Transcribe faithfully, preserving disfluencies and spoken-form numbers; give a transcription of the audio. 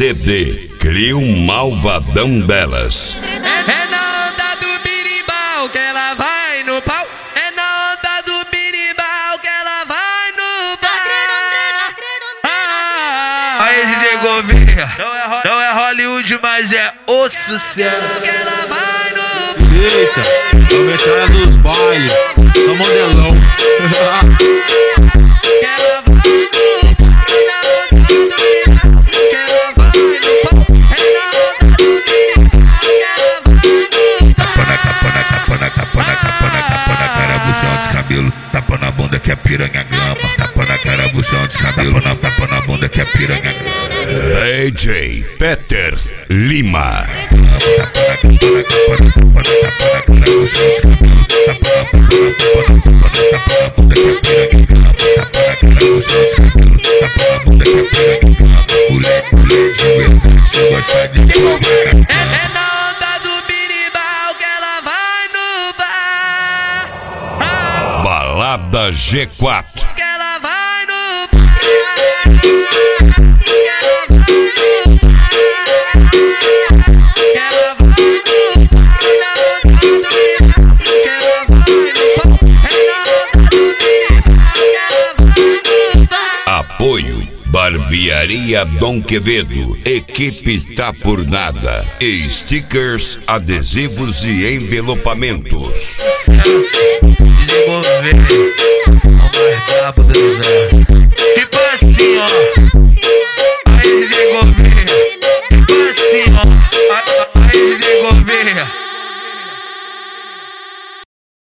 C D, cria um malvadão delas. É na onda do birimbau que ela vai no pau. É na onda do birimbau que ela vai no pau. Ah, aí D J Gouveia, não é, não é Hollywood, mas é o sucesso. Que ela vai no pau. Eita, a metralha dos bailes, só modelão. Que ela vai no pau. Na onda do birimbau que ela vai no pau. É na onda do birimbau que ela vai no pau. Tapa na tapa na tapa na tapa na tapa na tapa na cara, buchão de cabelo. Tapa na bunda que é piranha grama. Tapa na cara, buchão de cabelo. Tapa na, tapa na bunda que é piranha grama. D J Peter Lima. É na onda do birimbau que ela vai no bar. Balada G quatro. Que ela vai no bar. Que ela vai no bar. Que ela vai no bar. Na onda do birimbau que ela vai no pau. É na onda do birimbau que ela vai no bar. Apoio Barbearia Dom Quevedo, equipe tá por nada, e stickers, adesivos e envelopamentos. D J Gouveia, o mais brabo do universo. Tipo assim, ó. Aí D J Gouveia.